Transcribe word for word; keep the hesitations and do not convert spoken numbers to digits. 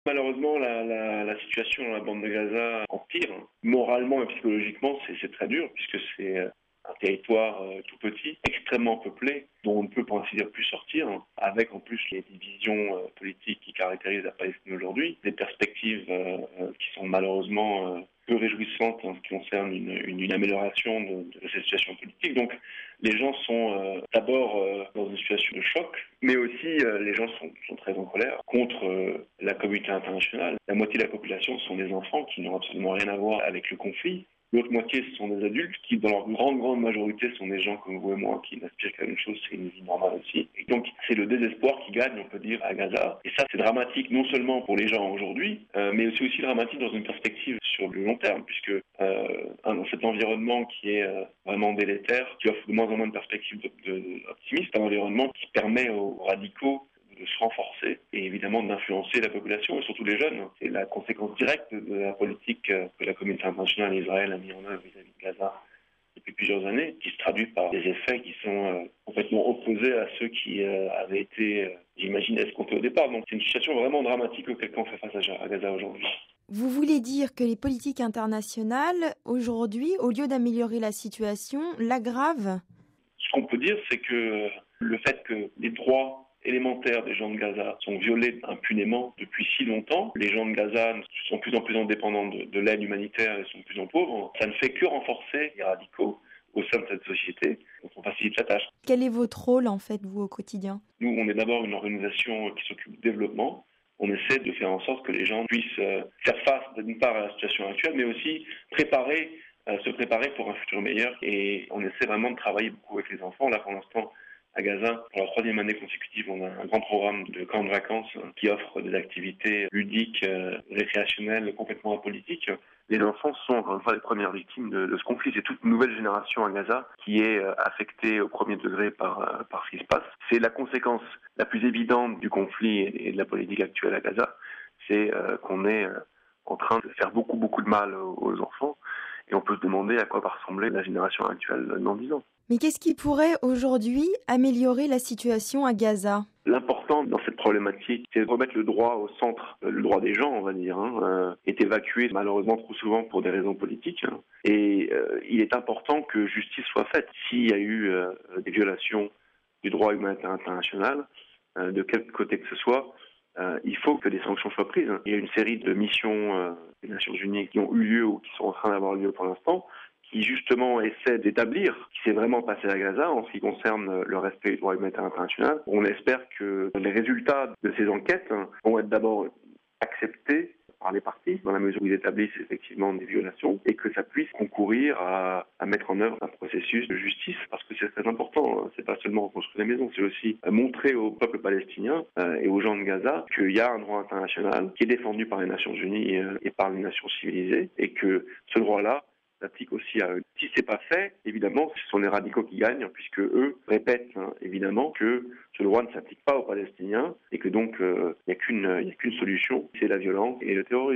Malheureusement, la, la, la situation dans la bande de Gaza empire. Moralement et psychologiquement, c'est, c'est très dur puisque c'est un territoire euh, tout petit, extrêmement peuplé, dont on ne peut pour ainsi dire plus sortir, hein, avec en plus les divisions euh, politiques qui caractérisent la Palestine aujourd'hui, des perspectives euh, euh, qui sont malheureusement euh, peu réjouissantes en ce qui concerne une, une, une amélioration de, de cette situation politique. Donc les gens sont euh, d'abord euh, dans une situation de choc, mais aussi euh, les gens sont, sont très en colère contre euh, la communauté internationale. La moitié de la population sont des enfants qui n'ont absolument rien à voir avec le conflit. L'autre moitié, ce sont des adultes qui, dans leur grande, grande majorité, sont des gens comme vous et moi qui n'aspirent qu'à une chose, c'est une vie normale aussi. Et donc, c'est le désespoir qui gagne, on peut dire, à Gaza. Et ça, c'est dramatique non seulement pour les gens aujourd'hui, euh, mais c'est aussi dramatique dans une perspective sur le long terme, puisque euh, dans cet environnement qui est euh, vraiment délétère, qui offre de moins en moins de perspectives de, de, optimistes, un environnement qui permet aux radicaux de se renforcer et évidemment d'influencer la population et surtout les jeunes. C'est la conséquence directe de la politique que la communauté internationale et Israël a mis en œuvre vis-à-vis de Gaza depuis plusieurs années, qui se traduit par des effets qui sont euh, complètement opposés à ceux qui euh, avaient été, euh, j'imagine, escomptés au départ. Donc c'est une situation vraiment dramatique auquel on fait face à Gaza aujourd'hui. Vous voulez dire que les politiques internationales, aujourd'hui, au lieu d'améliorer la situation, l'aggravent ? Ce qu'on peut dire, c'est que le fait que les droits élémentaires des gens de Gaza sont violés impunément depuis si longtemps. Les gens de Gaza sont de plus en plus indépendants de, de l'aide humanitaire et sont de plus en plus pauvres. Ça ne fait que renforcer les radicaux au sein de cette société. Donc on facilite la tâche. Quel est votre rôle, en fait, vous, au quotidien ? Nous, on est d'abord une organisation qui s'occupe du développement. On essaie de faire en sorte que les gens puissent faire face, d'une part, à la situation actuelle, mais aussi préparer, euh, se préparer pour un futur meilleur. Et on essaie vraiment de travailler beaucoup avec les enfants. Là, pour l'instant, à Gaza, pour la troisième année consécutive, on a un grand programme de camps de vacances qui offre des activités ludiques, euh, récréationnelles, complètement apolitiques. Les enfants sont, encore une fois, les premières victimes de, de ce conflit. C'est toute une nouvelle génération à Gaza qui est euh, affectée au premier degré par, euh, par ce qui se passe. C'est la conséquence la plus évidente du conflit et, et de la politique actuelle à Gaza. C'est euh, qu'on est euh, en train de faire beaucoup, beaucoup de mal aux, aux enfants. Et on peut se demander à quoi va ressembler la génération actuelle dans dix ans. Mais qu'est-ce qui pourrait aujourd'hui améliorer la situation à Gaza ? L'important dans cette problématique, c'est de remettre le droit au centre. Le droit des gens, on va dire, hein, euh, est évacué malheureusement trop souvent pour des raisons politiques. Hein, et euh, il est important que justice soit faite. S'il y a eu euh, des violations du droit humanitaire international, euh, de quel côté que ce soit, euh, il faut que des sanctions soient prises. Il y a une série de missions euh, des Nations Unies qui ont eu lieu ou qui sont en train d'avoir lieu pour l'instant, qui justement essaie d'établir ce qui s'est vraiment passé à Gaza en ce qui concerne le respect du droit humanitaire international. On espère que les résultats de ces enquêtes vont être d'abord acceptés par les parties, dans la mesure où ils établissent effectivement des violations, et que ça puisse concourir à, à mettre en œuvre un processus de justice, parce que c'est très important. C'est pas seulement reconstruire les maisons, c'est aussi montrer au peuple palestinien euh, et aux gens de Gaza qu'il y a un droit international qui est défendu par les Nations Unies euh, et par les nations civilisées, et que ce droit-là s'applique aussi à eux. Si c'est pas fait, évidemment, ce sont les radicaux qui gagnent, puisque eux répètent hein, évidemment que ce droit ne s'applique pas aux Palestiniens et que donc il euh, n'y a qu'une, il y a qu'une solution, c'est la violence et le terrorisme.